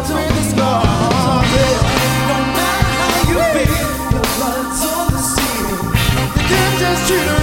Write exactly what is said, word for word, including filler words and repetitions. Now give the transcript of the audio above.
blood's on the scars. No matter how you feel, your blood's on the seal. You can't just treat her